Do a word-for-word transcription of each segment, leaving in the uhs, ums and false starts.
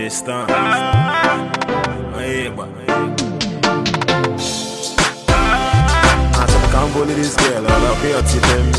Tristan. Hey, but I can't bully this girl. I'll be a tip me.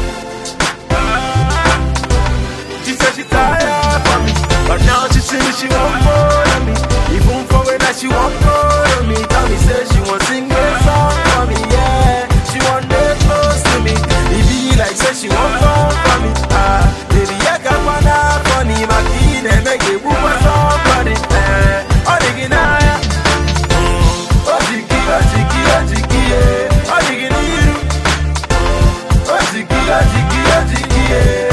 She said she tired for me, but now she say she won't follow me. Even for when that she won't follow me. Tell me say she won't sing a song for me, yeah. She won't get close to me. It be like say she won't fall for me. Ah, baby I got one up for me. My kid and make it whoop a song for it. Eh, oh the guinea, oh jiki, oh jiki, oh jiki, eh, oh the guinea, oh jiki, oh jiki, oh jiki, eh.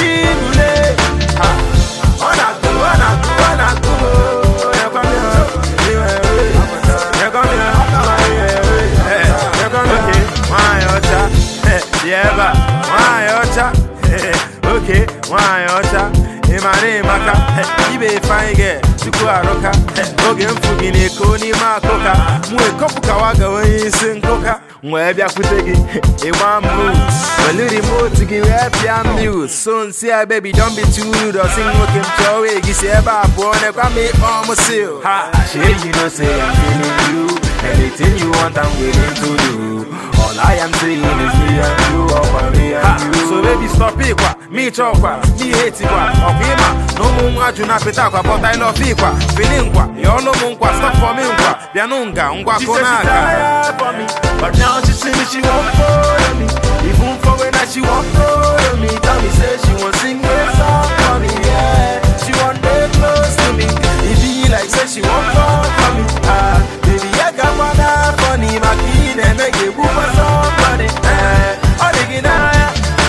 Yeah, but why ocha? Okay, why ocha? In my name, Maka, you be fine girl. To go a rocker, Ogan Fugini, Koni Makoka, Mue Kopukawaga, when you sing Coca, where Yakutegi, a one move, a little more to give happy and news. Soon see I baby, don't be too rude or sing looking show. You see about one, I can make almost seal. Ha, she you know, say I'm feeling you. Anything you want, I'm willing to do. All I am saying is me and you, over me and you. So baby, stop it, kwa. Me chokwa, me hate it, kwa. Okay, ma. No more juna petakwa, but I love it, kwa. Feeling kwa. You all know kwa. Stop for me, kwa. Bianunga, ungwa konaka. She said she tired for me, but now she say me she won't follow me. Even for when that she won't follow me. Tell me say she won't sing a song for me, yeah. She won't get close to me. It be like say she won't fall for me. Ah, baby, I got one up for me. My kid and make it whoop a song for it. Eh, oh the guinea,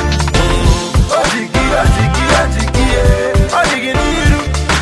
oh jiki, oh jiki, oh jiki, eh, oh the guinea,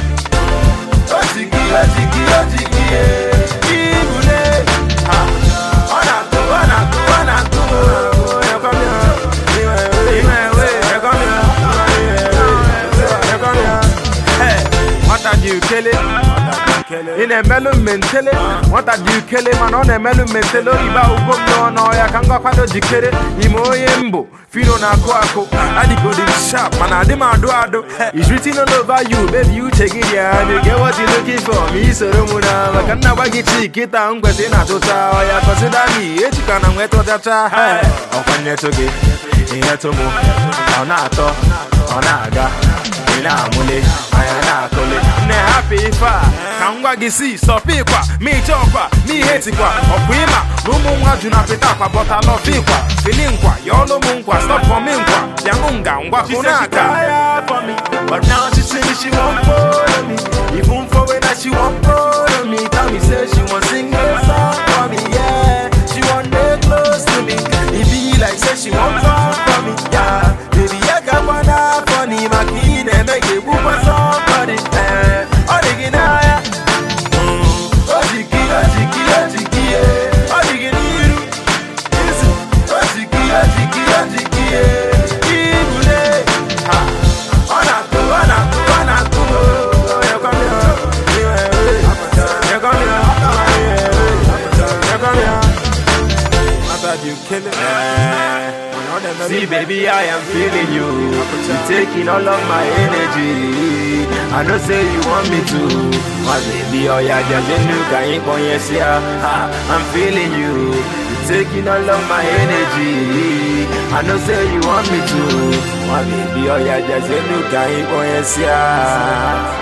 oh jiki, oh jiki, oh jiki, eh. Ibule, ah, oh na go, oh na go, oh na go, oh you come here, you my way, you come here, you come here. Hey, what are you killing? In a melon mentally, what a do kill him and on a melon mentally, about no, I can go quite declare Imoyembo, Fino Naquaco, I did good in sharp, and I demand do. It's written all over you, baby. You take it, yeah, and you get what you're looking for. Me, so Romuna, I can never get sick, get down, but in a total, I consider me, it can and wet or that. Hey, open it again, in a tomo, on a talk, on a ga. Mule, I am not happy far. Kangwa gisi, stop it, me chokwa, me hate it, or Quima, no more juna petapa, but I love it, feeling qua, yolo munkwa, stop for me, Yamunga, Wakunaka for me, but now she say she won't follow me, even for when she won't follow me. Tell me, say she won't sing a song for me, yeah. She won't get close to me, it be like say she won't fall for me, yeah. Baby, I got one up for me, my kid, and make it whoop a song for it, eh. Oh, the guinea, oh, jiki, oh, jiki, oh, jiki, eh. Oh, the guinea, oh, jiki, oh, jiki, oh, jiki, eh. Ibule, ha, oh, na go, oh, na go, oh, na go, oh, you come here, you come here, you come here. After you kill it, eh. See, baby, I am feeling you. You're taking all of my energy. I know say you want me to. My baby, oh yeah, just look at it, boy, yes, yeah. I'm feeling you. You're taking all of my energy. I know say you want me to. My baby, oh yeah, just look at it, boy, yes, yeah.